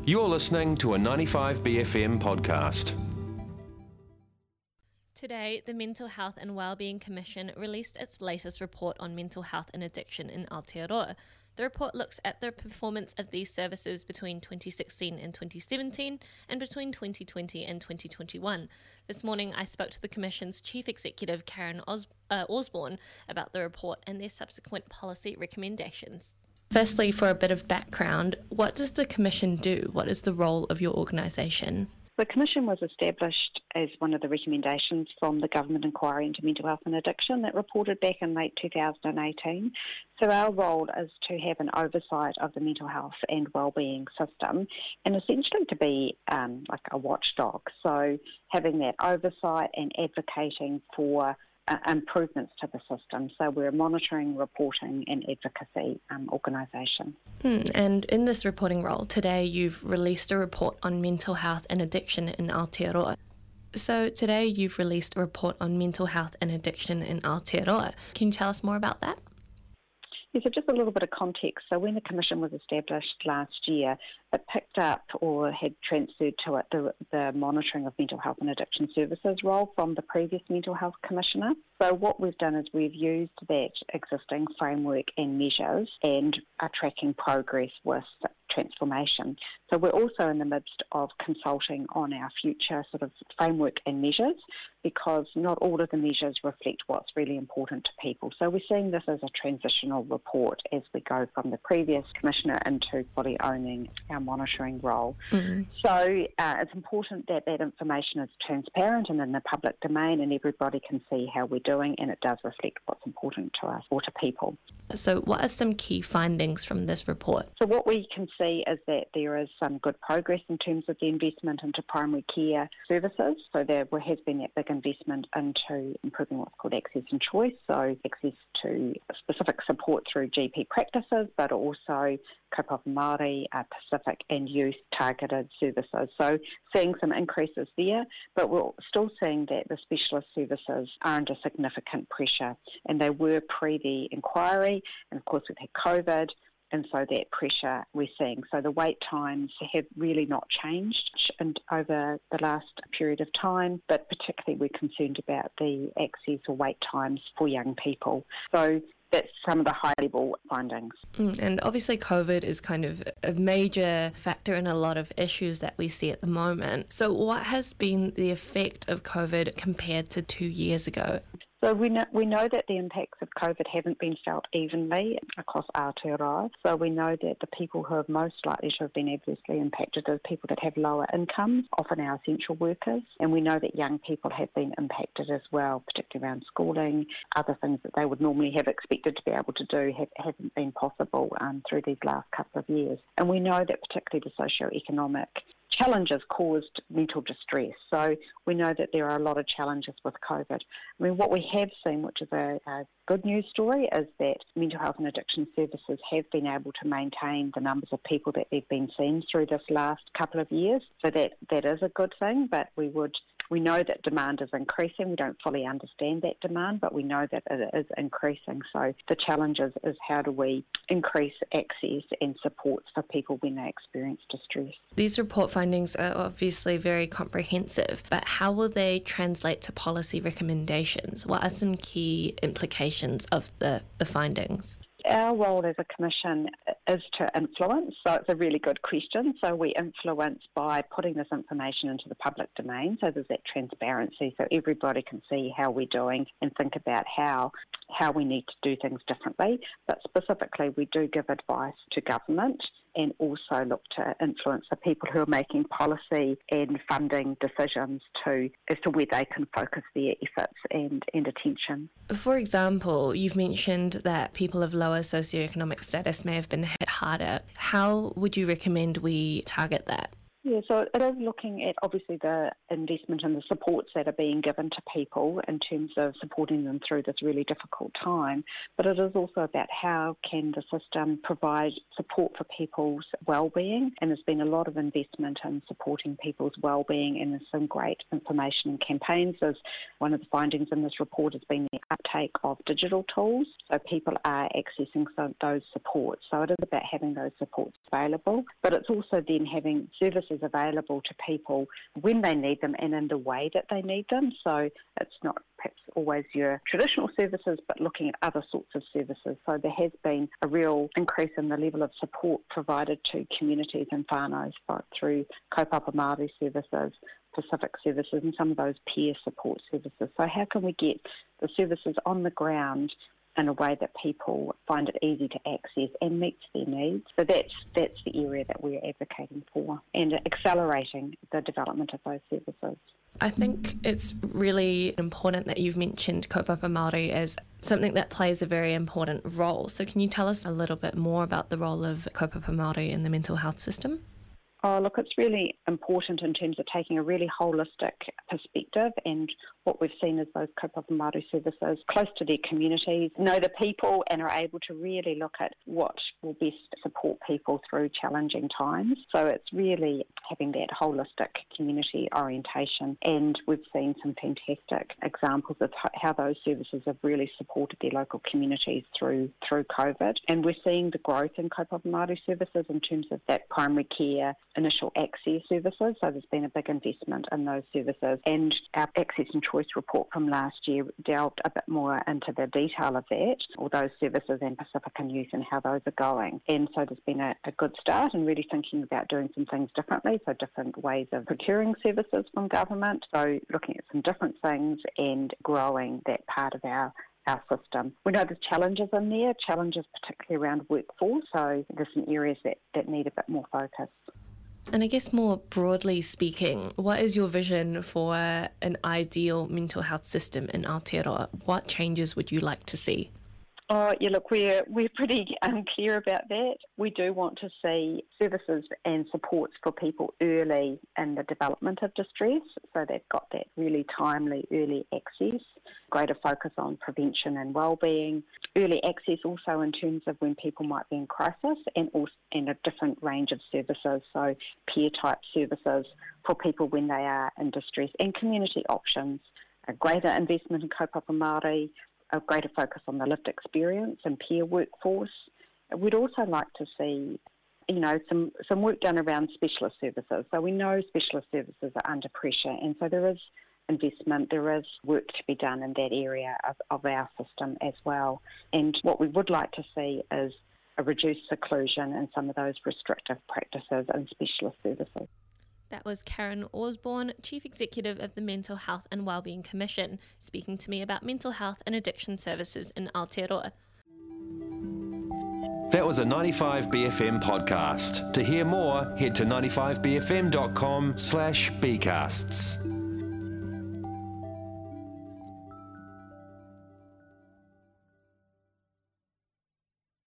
You're listening to a 95BFM podcast. Today, the Mental Health and Wellbeing Commission released its latest report on mental health and addiction in Aotearoa. The report looks at the performance of these services between 2016 and 2017 and between 2020 and 2021. This morning, I spoke to the Commission's Chief Executive, Karen Osborne, about the report and their subsequent policy recommendations. Firstly, for a bit of background, what does the Commission do? What is the role of your organisation? The Commission was established as one of the recommendations from the Government Inquiry into Mental Health and Addiction that reported back in late 2018. So our role is to have an oversight of the mental health and wellbeing system and essentially to be like a watchdog. So having that oversight and advocating for improvements to the system. So we're a monitoring, reporting and advocacy organisation. And in this reporting role, today you've released a report on mental health and addiction in Aotearoa. So today you've released a report on mental health and addiction in Aotearoa. Can you tell us more about that? Yeah, so just a little bit of context. So when the Commission was established last year, it picked up or had transferred to it the monitoring of mental health and addiction services role from the previous Mental Health Commissioner. So what we've done is we've used that existing framework and measures and are tracking progress with transformation. So we're also in the midst of consulting on our future sort of framework and measures because not all of the measures reflect what's really important to people. So we're seeing this as a transitional report as we go from the previous Commissioner into fully owning our monitoring role. So it's important that that information is transparent and in the public domain and everybody can see how we're doing and it does reflect what's important to us or to people. So what are some key findings from this report? So what we can see is that there is some good progress in terms of the investment into primary care services. So there has been that big investment into improving what's called access and choice, so access to specific support through GP practices, but also kaupapa Māori, Pacific and youth targeted services. So seeing some increases there, but we're still seeing that the specialist services are under significant pressure and they were pre the inquiry and of course we've had COVID and so that pressure we're seeing. So the wait times have really not changed over the last period of time, but particularly we're concerned about the access or wait times for young people. So that's some of the high-level findings. And obviously COVID is kind of a major factor in a lot of issues that we see at the moment. So what has been the effect of COVID compared to 2 years ago? So we know that the impacts of COVID haven't been felt evenly across Aotearoa. So we know that the people who are most likely to have been adversely impacted are people that have lower incomes, often our essential workers. And we know that young people have been impacted as well, particularly around schooling, other things that they would normally have expected to be able to do hasn't been possible through these last couple of years. And we know that particularly the socio-economic challenges caused mental distress. So we know that there are a lot of challenges with COVID. I mean, what we have seen, which is a good news story, is that mental health and addiction services have been able to maintain the numbers of people that they've been seeing through this last couple of years. So that is a good thing, but we know that demand is increasing. We don't fully understand that demand, but we know that it is increasing. So the challenge is how do we increase access and supports for people when they experience distress. These report findings are obviously very comprehensive, but how will they translate to policy recommendations? What are some key implications of the findings? Our role as a commission is to influence, so it's a really good question. So we influence by putting this information into the public domain, so there's that transparency so everybody can see how we're doing and think about how we need to do things differently. But specifically, we do give advice to government and also look to influence the people who are making policy and funding decisions as to where they can focus their efforts and attention. For example, you've mentioned that people of lower socioeconomic status may have been hit harder. How would you recommend we target that? Yeah, so it is looking at obviously the investment and the supports that are being given to people in terms of supporting them through this really difficult time, but it is also about how can the system provide support for people's well-being, and there's been a lot of investment in supporting people's well-being, and there's some great information and campaigns. As one of the findings in this report has been the uptake of digital tools, so people are accessing those supports. So it is about having those supports available, but it's also then having services available to people when they need them and in the way that they need them. So it's not perhaps always your traditional services, but looking at other sorts of services. So there has been a real increase in the level of support provided to communities and whānaus through kaupapa Māori services, Pacific services, and some of those peer support services. So how can we get the services on the ground in a way that people find it easy to access and meets their needs? So that's the area that we're advocating for, and accelerating the development of those services. I think it's really important that you've mentioned kaupapa Māori as something that plays a very important role. So can you tell us a little bit more about the role of kaupapa Māori in the mental health system? Oh, look, it's really important in terms of taking a really holistic perspective, and what we've seen is those kaupapa Māori services close to their communities, know the people, and are able to really look at what will best support people through challenging times. So it's really having that holistic community orientation, and we've seen some fantastic examples of how those services have really supported their local communities through COVID. And we're seeing the growth in kaupapa Māori services in terms of that primary care, initial access services, so there's been a big investment in those services, and our Access and Choice report from last year delved a bit more into the detail of that, all those services and Pacifica Youth and how those are going. And so there's been a good start and really thinking about doing some things differently, so different ways of procuring services from government, so looking at some different things and growing that part of our system. We know there's challenges in there, challenges particularly around workforce, so there's some areas that need a bit more focus. And I guess more broadly speaking, what is your vision for an ideal mental health system in Aotearoa? What changes would you like to see? Oh, yeah, look, we're pretty clear about that. We do want to see services and supports for people early in the development of distress, so they've got that really timely early access, greater focus on prevention and wellbeing, early access also in terms of when people might be in crisis, and a different range of services, so peer-type services for people when they are in distress, and community options, a greater investment in kaupapa Māori, a greater focus on the lived experience and peer workforce. We'd also like to see, some work done around specialist services. So we know specialist services are under pressure, and so there is investment, there is work to be done in that area of our system as well. And what we would like to see is a reduced seclusion and some of those restrictive practices in specialist services. That was Karen Osborne, Chief Executive of the Mental Health and Wellbeing Commission, speaking to me about mental health and addiction services in Aotearoa. That was a 95BFM podcast. To hear more, head to 95bfm.com/bcasts.